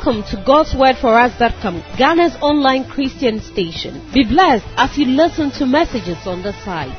Welcome to God'sWordForUs.com, Ghana's online Christian station. Be blessed as you listen to messages on the site.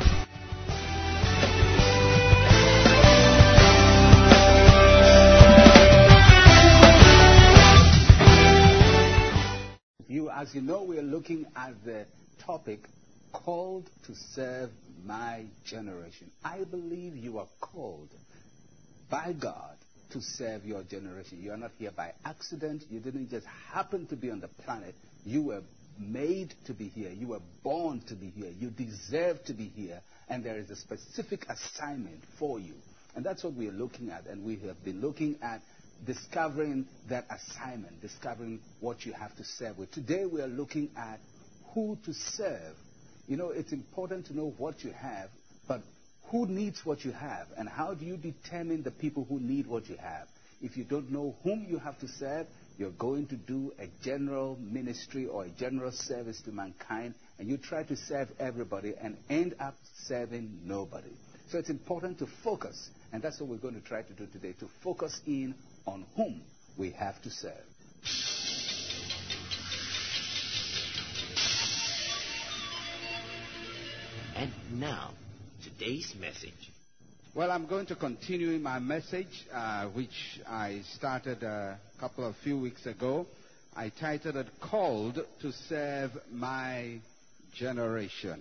As you know, we are looking at the topic, called to serve my generation. I believe you are called by God to serve your generation. You are not here by accident. You didn't just happen to be on the planet. You were made to be here. You were born to be here. You deserve to be here. And there is a specific assignment for you. And that's what we are looking at. And we have been looking at discovering that assignment, discovering what you have to serve with. Today we are looking at who to serve. You know, it's important to know what you have, but who needs what you have, and how do you determine the people who need what you have? If you don't know whom you have to serve, you're going to do a general ministry or a general service to mankind, and you try to serve everybody and end up serving nobody. So it's important to focus, and that's what we're going to try to do today, to focus in on whom we have to serve. And now, today's message. Well, I'm going to continue my message, which I started a few weeks ago. I titled it, Called to Serve My Generation.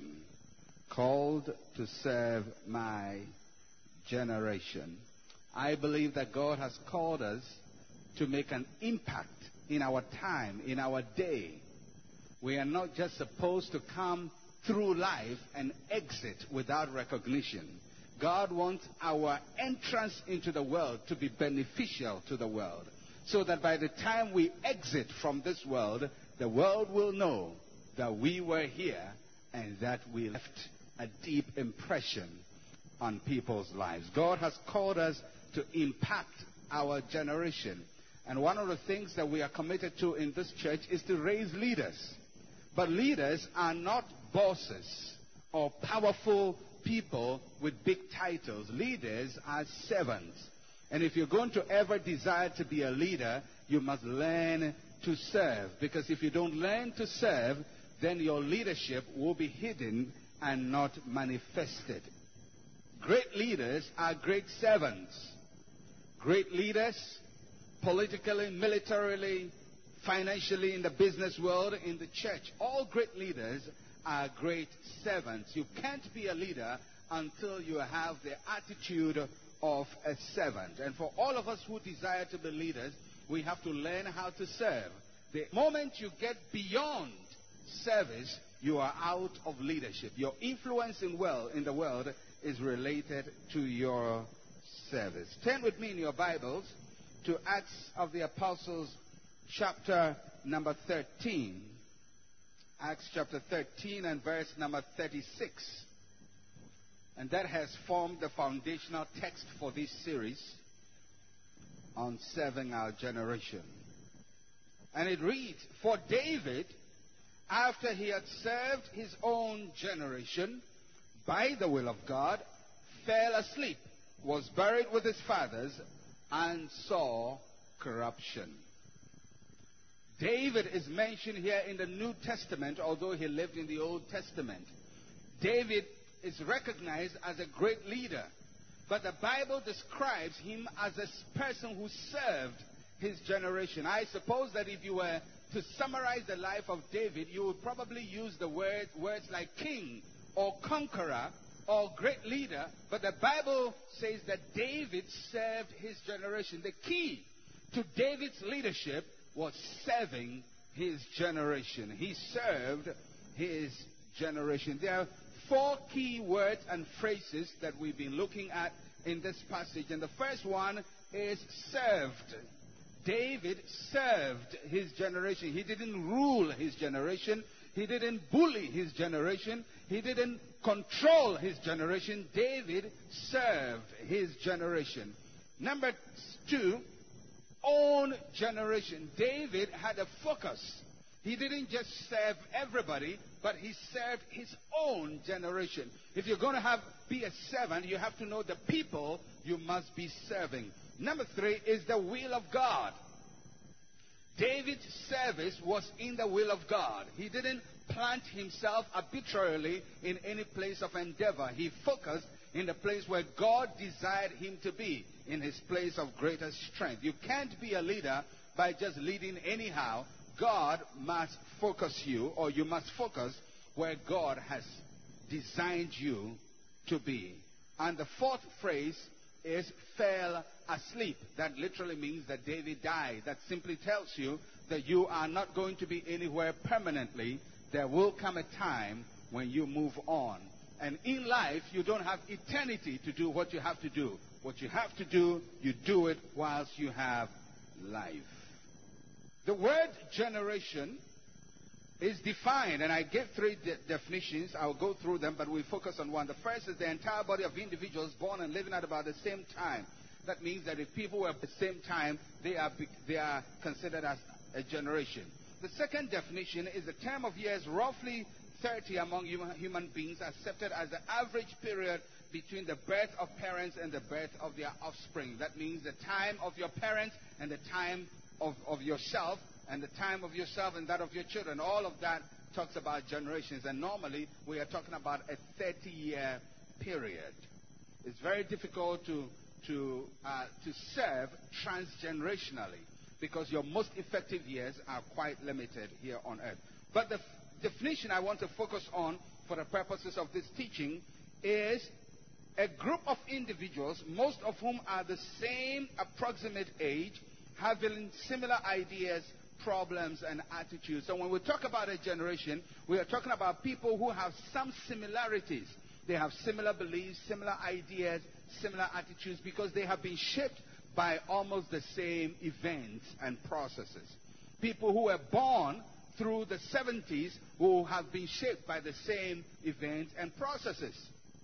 Called to serve my generation. I believe that God has called us to make an impact in our time, in our day. We are not just supposed to come through life and exit without recognition. God wants our entrance into the world to be beneficial to the world, so that by the time we exit from this world, the world will know that we were here and that we left a deep impression on people's lives. God has called us to impact our generation. And one of the things that we are committed to in this church is to raise leaders. But leaders are not bosses or powerful people with big titles. Leaders are servants. And if you're going to ever desire to be a leader, you must learn to serve. Because if you don't learn to serve, then your leadership will be hidden and not manifested. Great leaders are great servants. Great leaders, politically, militarily, financially, in the business world, in the church, all great leaders are great servants. You can't be a leader until you have the attitude of a servant. And for all of us who desire to be leaders, we have to learn how to serve. The moment you get beyond service, you are out of leadership. Your influence in the world is related to your service. Turn with me in your Bibles to Acts of the Apostles, chapter number 13. Acts chapter 13 and verse number 36. And that has formed the foundational text for this series on serving our generation. And it reads, For David, after he had served his own generation by the will of God, fell asleep, was buried with his fathers, and saw corruption. David is mentioned here in the New Testament, although he lived in the Old Testament. David is recognized as a great leader, but the Bible describes him as a person who served his generation. I suppose that if you were to summarize the life of David, you would probably use the words like king or conqueror or great leader, but the Bible says that David served his generation. The key to David's leadership was serving his generation. He served his generation. There are four key words and phrases that we've been looking at in this passage, and the first one is served. David served his generation. He didn't rule his generation. He didn't bully his generation. He didn't control his generation. David served his generation. Number two, own generation. David had a focus. He didn't just serve everybody, but he served his own generation. If you're going to be a servant, you have to know the people you must be serving. Number three is the will of God. David's service was in the will of God. He didn't plant himself arbitrarily in any place of endeavor. He focused in the place where God desired him to be, in his place of greatest strength. You can't be a leader by just leading anyhow. God must focus you, or you must focus where God has designed you to be. And the fourth phrase is fell asleep. That literally means that David died. That simply tells you that you are not going to be anywhere permanently. There will come a time when you move on. And in life, you don't have eternity to do what you have to do. What you have to do, you do it whilst you have life. The word generation is defined, and I gave three definitions. I'll go through them, but we focus on one. The first is the entire body of individuals born and living at about the same time. That means that if people were at the same time, they are considered as a generation. The second definition is the term of years roughly 30 among human beings, accepted as the average period between the birth of parents and the birth of their offspring. That means the time of your parents and the time of yourself, and the time of yourself and that of your children. All of that talks about generations, and normally we are talking about a 30-year period. It's very difficult to serve transgenerationally because your most effective years are quite limited here on earth. But the definition I want to focus on for the purposes of this teaching is a group of individuals, most of whom are the same approximate age, having similar ideas, problems, and attitudes. So when we talk about a generation, we are talking about people who have some similarities. They have similar beliefs, similar ideas, similar attitudes, because they have been shaped by almost the same events and processes. People who were born through the 70s who have been shaped by the same events and processes.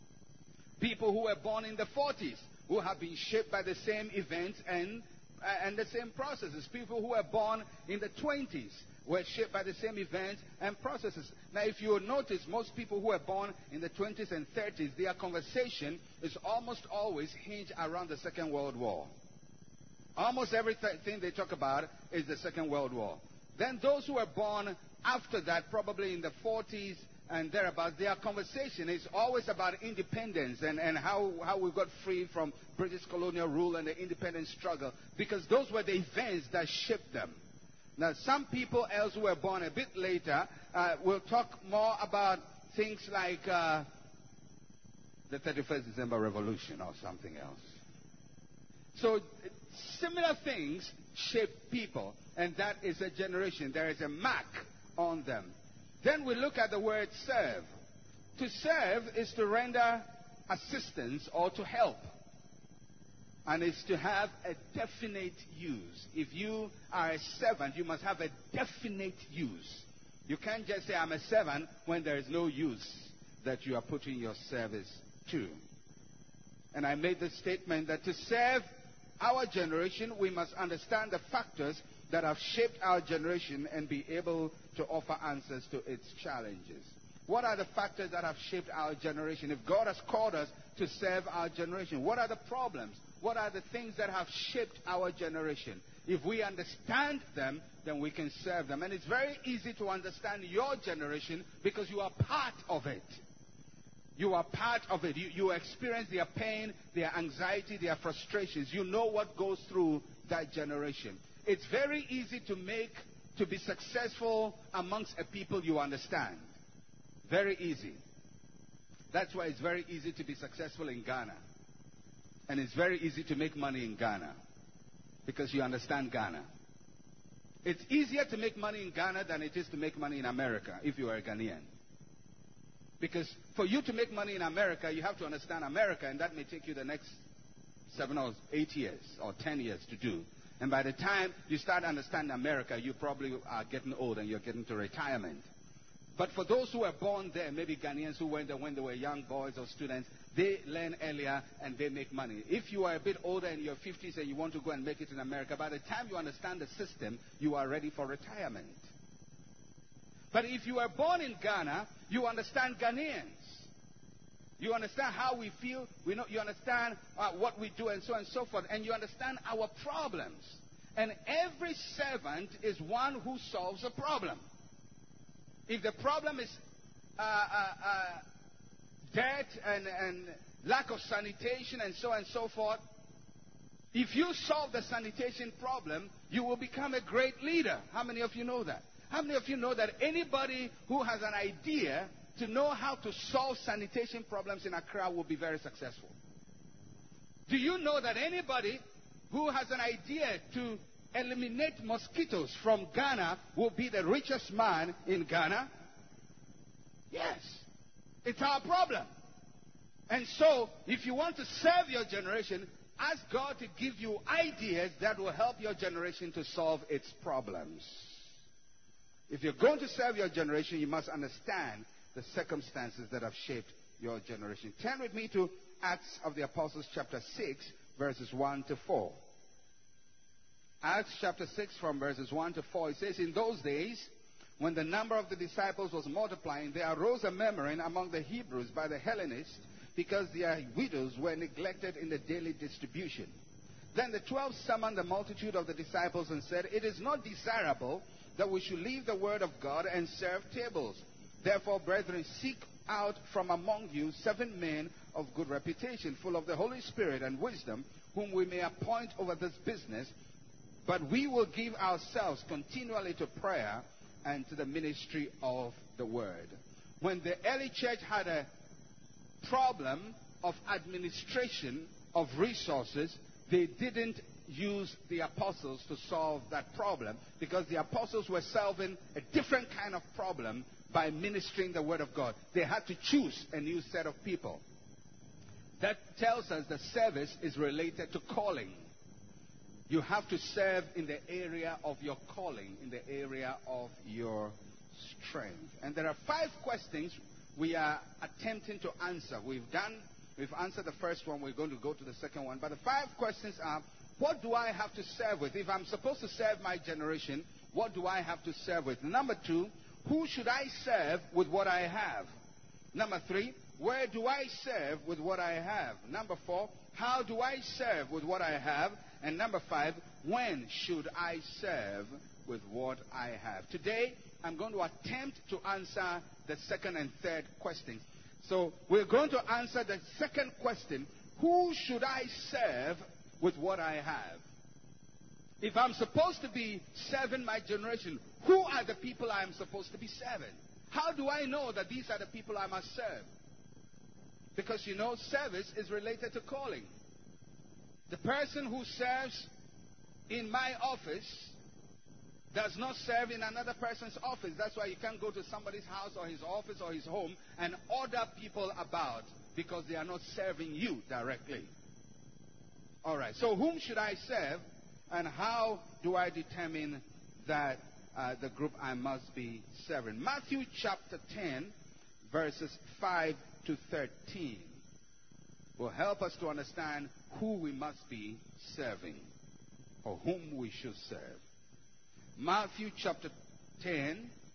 People who were born in the 40s who have been shaped by the same events and the same processes. People who were born in the 20s were shaped by the same events and processes. Now, if you will notice, most people who were born in the 20s and 30s, their conversation is almost always hinged around the Second World War. Almost everything they talk about is the Second World War. Then those who were born after that, probably in the 40s and thereabouts, their conversation is always about independence and how we got free from British colonial rule and the independence struggle, because those were the events that shaped them. Now, some people else who were born a bit later will talk more about things like the 31st December Revolution or something else. So similar things shape people, and that is a generation. There is a mark on them. Then we look at the word serve. To serve is to render assistance or to help. And it's to have a definite use. If you are a servant, you must have a definite use. You can't just say, I'm a servant, when there is no use that you are putting your service to. And I made the statement that to serve our generation, we must understand the factors that have shaped our generation and be able to offer answers to its challenges. What are the factors that have shaped our generation? If God has called us to serve our generation, what are the problems? What are the things that have shaped our generation? If we understand them, then we can serve them. And it's very easy to understand your generation because you are part of it. You are part of it. You experience their pain, their anxiety, their frustrations. You know what goes through that generation. It's very easy to be successful amongst a people you understand. Very easy. That's why it's very easy to be successful in Ghana. And it's very easy to make money in Ghana because you understand Ghana. It's easier to make money in Ghana than it is to make money in America if you are a Ghanaian. Because for you to make money in America, you have to understand America, and that may take you the next 7 or 8 years or 10 years to do. And by the time you start understanding America, you probably are getting old and you're getting to retirement. But for those who were born there, maybe Ghanaians who went there when they were young boys or students, they learn earlier and they make money. If you are a bit older in your 50s and you want to go and make it in America, by the time you understand the system, you are ready for retirement. But if you are born in Ghana, you understand Ghanaians. You understand how we feel. You understand what we do and so forth. And you understand our problems. And every servant is one who solves a problem. If the problem is debt and lack of sanitation and so on and so forth, if you solve the sanitation problem, you will become a great leader. How many of you know that? How many of you know that anybody who has an idea to know how to solve sanitation problems in Accra will be very successful? Do you know that anybody who has an idea to eliminate mosquitoes from Ghana will be the richest man in Ghana? Yes. It's our problem. And so, if you want to serve your generation, ask God to give you ideas that will help your generation to solve its problems. If you're going to serve your generation, you must understand the circumstances that have shaped your generation. Turn with me to Acts of the Apostles chapter 6, verses 1 to 4. Acts chapter 6 from verses 1 to 4. It says, in those days, when the number of the disciples was multiplying, there arose a murmuring among the Hebrews by the Hellenists, because their widows were neglected in the daily distribution. Then the 12 summoned the multitude of the disciples and said, it is not desirable that we should leave the word of God and serve tables. Therefore, brethren, seek out from among you 7 men of good reputation, full of the Holy Spirit and wisdom, whom we may appoint over this business. But we will give ourselves continually to prayer and to the ministry of the word. When the early church had a problem of administration of resources, they didn't use the apostles to solve that problem, because the apostles were solving a different kind of problem by ministering the word of God. They had to choose a new set of people. That tells us that service is related to calling. You have to serve in the area of your calling, in the area of your strength. And there are 5 questions we are attempting to answer. We've answered the first one. We're going to go to the second one. But the 5 questions are, what do I have to serve with? If I'm supposed to serve my generation, what do I have to serve with? Number 2, who should I serve with what I have? Number 3, where do I serve with what I have? Number 4, how do I serve with what I have? And number 5, when should I serve with what I have? Today, I'm going to attempt to answer the second and third questions. So, we're going to answer the second question, who should I serve with what I have? If I'm supposed to be serving my generation, who are the people I am supposed to be serving? How do I know that these are the people I must serve? Because you know, service is related to calling. The person who serves in my office does not serve in another person's office. That's why you can't go to somebody's house or his office or his home and order people about, because they are not serving you directly. All right, so whom should I serve, and how do I determine that the group I must be serving? Matthew chapter 10, verses 5 to 13 will help us to understand who we must be serving, or whom we should serve. Matthew chapter 10,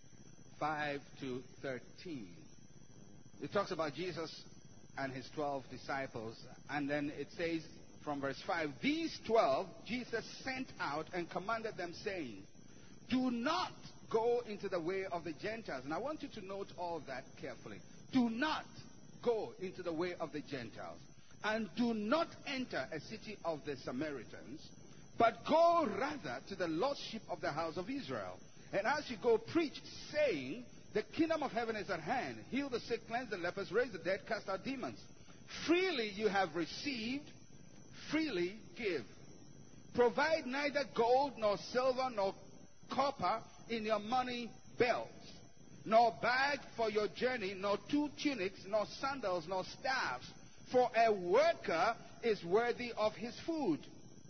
5 to 13. It talks about Jesus and his 12 disciples, and then it says from verse 5, these 12 Jesus sent out and commanded them, saying, do not go into the way of the Gentiles. And I want you to note all that carefully. Do not go into the way of the Gentiles, and do not enter a city of the Samaritans, but go rather to the lost sheep of the house of Israel. And as you go, preach, saying, the kingdom of heaven is at hand. Heal the sick, cleanse the lepers, raise the dead, cast out demons. Freely you have received, freely give. Provide neither gold nor silver nor copper in your money belts, nor bag for your journey, nor 2 tunics, nor sandals, nor staffs. For a worker is worthy of his food.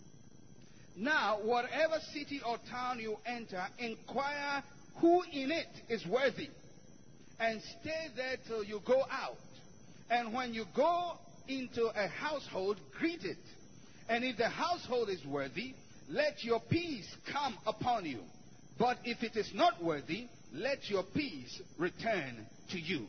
Now, whatever city or town you enter, inquire who in it is worthy, and stay there till you go out. And when you go into a household, greet it. And if the household is worthy, let your peace come upon you. But if it is not worthy, let your peace return to you.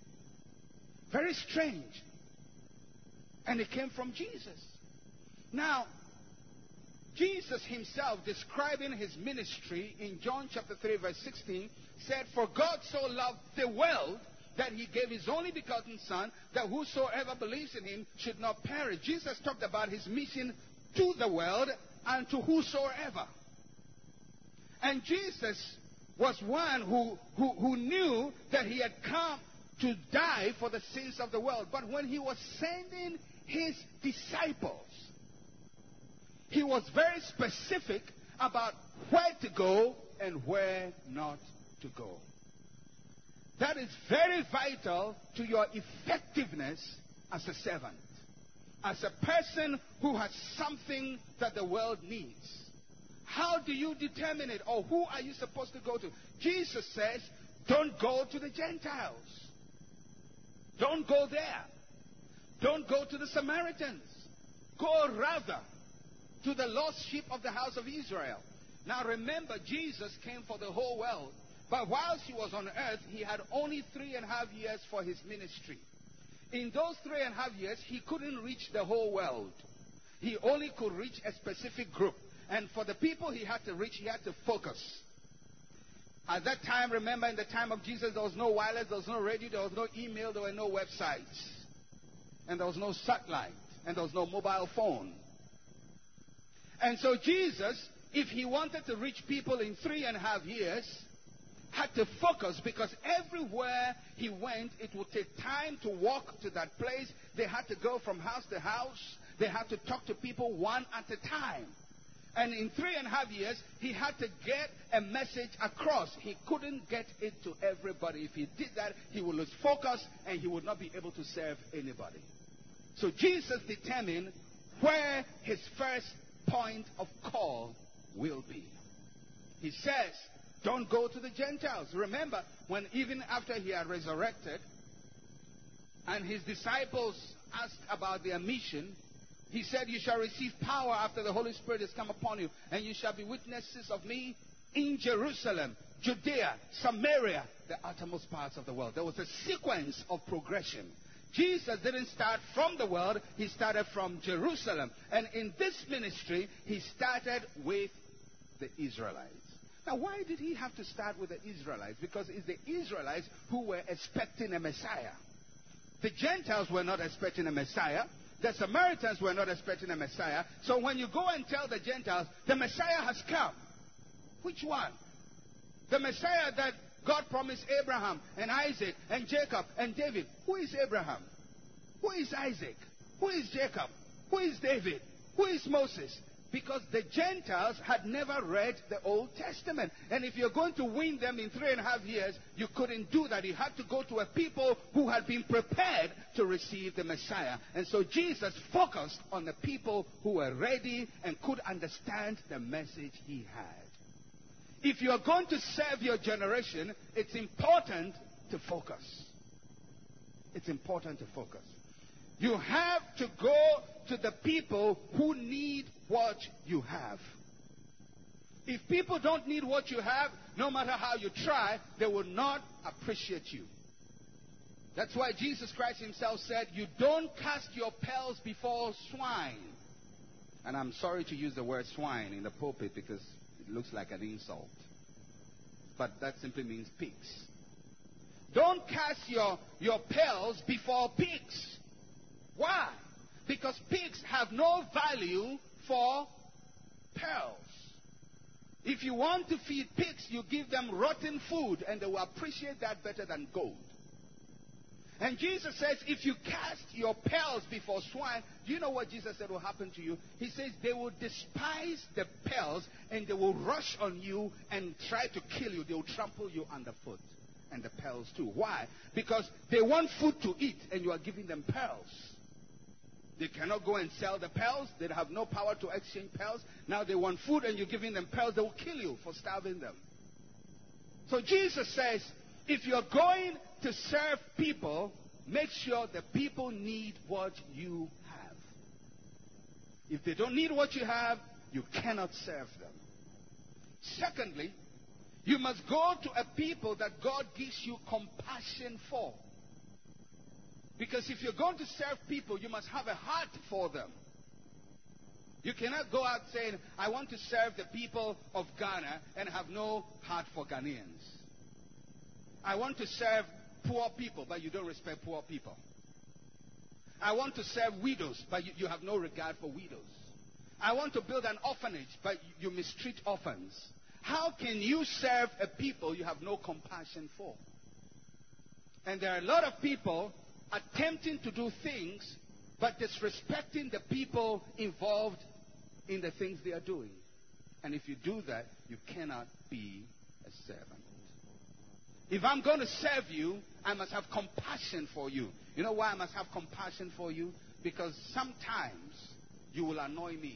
Very strange. And it came from Jesus. Now, Jesus himself, describing his ministry in John chapter 3 verse 16, said, "For God so loved the world that he gave his only begotten Son, that whosoever believes in him should not perish." Jesus talked about his mission to the world and to whosoever. And Jesus was one who knew that he had come to die for the sins of the world. But when he was sending his disciples, he was very specific about where to go and where not to go. That is very vital to your effectiveness as a servant, as a person who has something that the world needs. How do you determine it, or who are you supposed to go to? Jesus says, don't go to the Gentiles. Don't go there. Don't go to the Samaritans. Go rather to the lost sheep of the house of Israel. Now remember, Jesus came for the whole world. But whilst he was on earth, he had only 3.5 years for his ministry. In those 3.5 years, he couldn't reach the whole world. He only could reach a specific group. And for the people he had to reach, he had to focus. At that time, remember, in the time of Jesus, there was no wireless, there was no radio, there was no email, there were no websites. And there was no satellite. And there was no mobile phone. And so Jesus, if he wanted to reach people in 3.5 years, had to focus, because everywhere he went, it would take time to walk to that place. They had to go from house to house. They had to talk to people one at a time. And in 3.5 years, he had to get a message across. He couldn't get it to everybody. If he did that, he would lose focus and he would not be able to serve anybody. So Jesus determined where his first point of call will be. He says, don't go to the Gentiles. Remember, when even after he had resurrected and his disciples asked about their mission, he said, you shall receive power after the Holy Spirit has come upon you, and you shall be witnesses of me in Jerusalem, Judea, Samaria, the uttermost parts of the world. There was a sequence of progression. Jesus didn't start from the world, he started from Jerusalem. And in this ministry, he started with the Israelites. Now, why did he have to start with the Israelites? Because it's the Israelites who were expecting a Messiah. The Gentiles were not expecting a Messiah. The Samaritans were not expecting a Messiah. So when you go and tell the Gentiles, the Messiah has come. Which one? The Messiah that God promised Abraham and Isaac and Jacob and David. Who is Abraham? Who is Isaac? Who is Jacob? Who is David? Who is Moses? Because the Gentiles had never read the Old Testament. And if you're going to win them in 3.5 years, you couldn't do that. You had to go to a people who had been prepared to receive the Messiah. And so Jesus focused on the people who were ready and could understand the message he had. If you're going to serve your generation, it's important to focus. It's important to focus. You have to go to the people who need what you have. If people don't need what you have, no matter how you try, they will not appreciate you. That's why Jesus Christ himself said, you don't cast your pearls before swine. And I'm sorry to use the word swine in the pulpit because it looks like an insult. But that simply means pigs. Don't cast your pearls before pigs. Why? Because pigs have no value for pearls. If you want to feed pigs, you give them rotten food and they will appreciate that better than gold. And Jesus says, if you cast your pearls before swine, do you know what Jesus said will happen to you? He says they will despise the pearls and they will rush on you and try to kill you. They will trample you underfoot. And the pearls too. Why? Because they want food to eat and you are giving them pearls. They cannot go and sell the pearls. They have no power to exchange pearls. Now they want food and you're giving them pearls. They will kill you for starving them. So Jesus says, if you're going to serve people, make sure the people need what you have. If they don't need what you have, you cannot serve them. Secondly, you must go to a people that God gives you compassion for. Because if you're going to serve people, you must have a heart for them. You cannot go out saying, I want to serve the people of Ghana and have no heart for Ghanaians. I want to serve poor people, but you don't respect poor people. I want to serve widows, but you have no regard for widows. I want to build an orphanage, but you mistreat orphans. How can you serve a people you have no compassion for? And there are a lot of people attempting to do things, but disrespecting the people involved in the things they are doing. And if you do that, you cannot be a servant. If I'm going to serve you, I must have compassion for you. You know why I must have compassion for you? Because sometimes you will annoy me.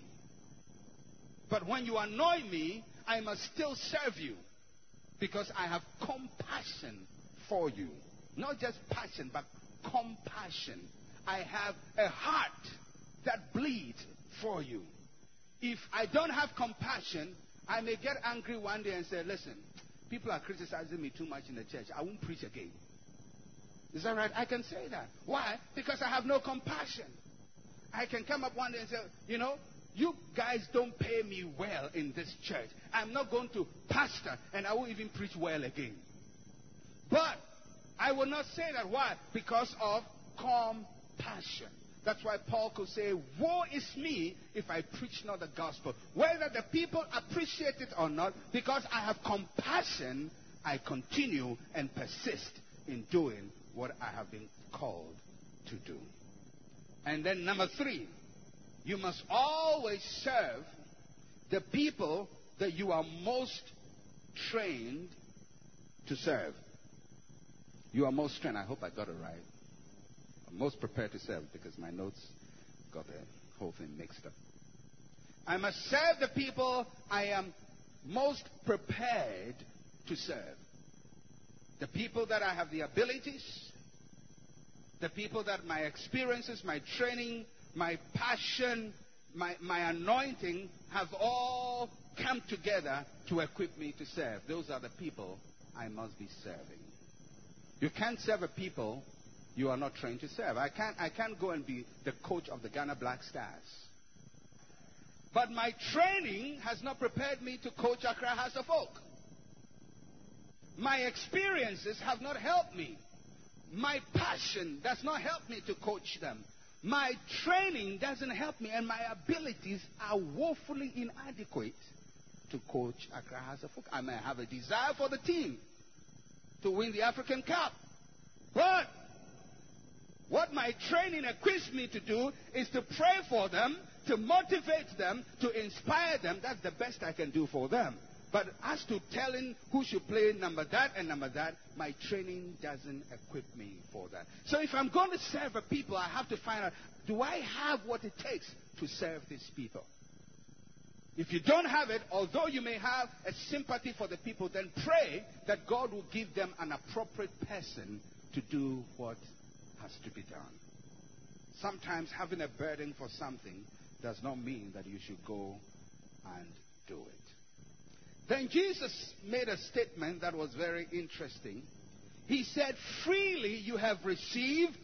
But when you annoy me, I must still serve you. Because I have compassion for you. Not just passion, but compassion. I have a heart that bleeds for you. If I don't have compassion, I may get angry one day and say, listen, people are criticizing me too much in the church. I won't preach again. Is that right? I can say that. Why? Because I have no compassion. I can come up one day and say, you know, you guys don't pay me well in this church. I'm not going to pastor and I won't even preach well again. But I will not say that. Why? Because of compassion. That's why Paul could say, woe is me if I preach not the gospel. Whether the people appreciate it or not, because I have compassion, I continue and persist in doing what I have been called to do. And then number 3, you must always serve the people that you are most trained to serve. You are most trained. I hope I got it right. I'm most prepared to serve because my notes got the whole thing mixed up. I must serve the people I am most prepared to serve. The people that I have the abilities, the people that my experiences, my training, my passion, my anointing have all come together to equip me to serve. Those are the people I must be serving. You can't serve a people you are not trained to serve. I can't go and be the coach of the Ghana Black Stars. But my training has not prepared me to coach Accra House of Oak. My experiences have not helped me. My passion does not help me to coach them. My training doesn't help me, and my abilities are woefully inadequate to coach Accra House of Oak. I may have a desire for the team to win the African Cup, but what my training equips me to do is to pray for them, to motivate them, to inspire them. That's the best I can do for them. But as to telling who should play number that and number that, my training doesn't equip me for that. So if I'm going to serve a people, I have to find out, do I have what it takes to serve these people? If you don't have it, although you may have a sympathy for the people, then pray that God will give them an appropriate person to do what has to be done. Sometimes having a burden for something does not mean that you should go and do it. Then Jesus made a statement that was very interesting. He said, freely you have received,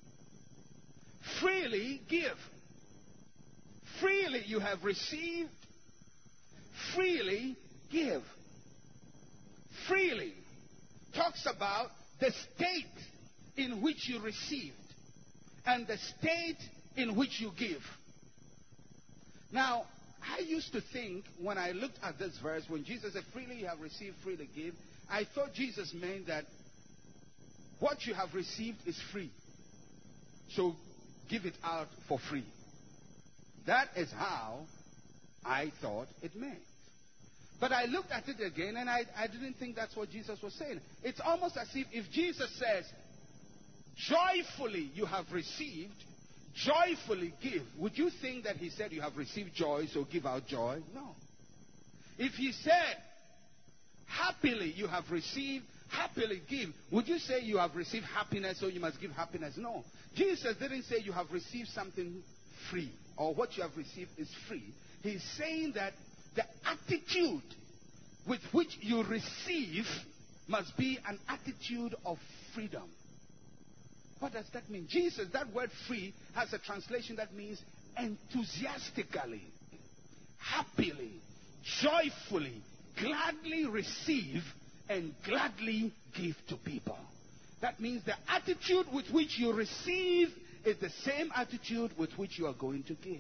freely give. Freely you have received, freely give. Freely talks about the state in which you received and the state in which you give. Now, I used to think when I looked at this verse, when Jesus said, freely you have received, freely give, I thought Jesus meant that what you have received is free. So give it out for free. That is how I thought it meant. But I looked at it again and I didn't think that's what Jesus was saying. It's almost as if Jesus says, joyfully you have received, joyfully give. Would you think that he said you have received joy, so give out joy? No. If he said, happily you have received, happily give, would you say you have received happiness, so you must give happiness? No. Jesus didn't say you have received something free, or what you have received is free. He's saying that the attitude with which you receive must be an attitude of freedom. What does that mean? Jesus, that word free, has a translation that means enthusiastically happily, joyfully, gladly receive and gladly give to people. That means the attitude with which you receive is the same attitude with which you are going to give.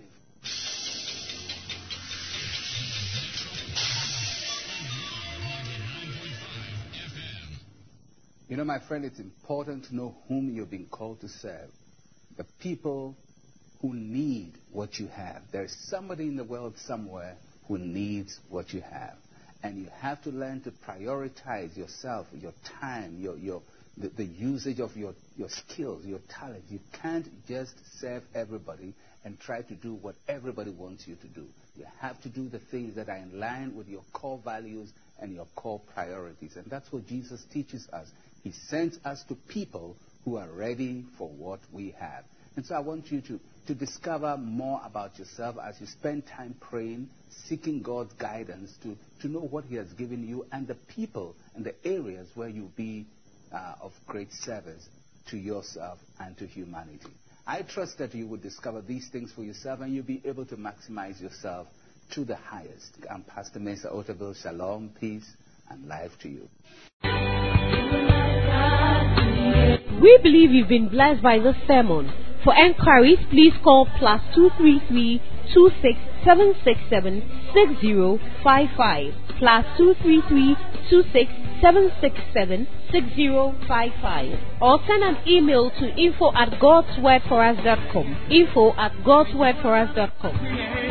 You know, my friend, it's important to know whom you've been called to serve. The people who need what you have. There's somebody in the world somewhere who needs what you have. And you have to learn to prioritize yourself, your time, the usage of your skills, your talent. You can't just serve everybody and try to do what everybody wants you to do. You have to do the things that are in line with your core values and your core priorities. And that's what Jesus teaches us. He sends us to people who are ready for what we have. And so I want you to discover more about yourself as you spend time praying, seeking God's guidance to know what He has given you and the people and the areas where you'll be of great service to yourself and to humanity. I trust that you will discover these things for yourself and you'll be able to maximize yourself to the highest. I'm Pastor Mesa Otabil. Shalom, peace, and life to you. We believe you've been blessed by this sermon. For enquiries, please call +233 26767 6055 +233 26767 6055 or send an email to info@godswordforus.com info@godswordforus.com.